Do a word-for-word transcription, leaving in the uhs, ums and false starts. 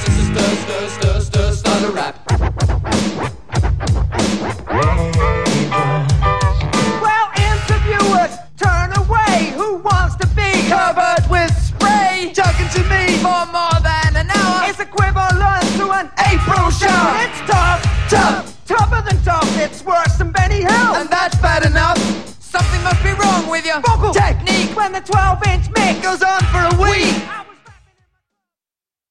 stir, stir, stir, stir, start a rap. Well, interviewers, turn away. Who wants to be covered with spray? Talking to me for more than an hour. It's equivalent to an April shower. It's tough, tough, tougher than tough. It's worse than Benny Hill. And that's bad enough. Something must be wrong with your vocal technique when the twelve inch mic goes on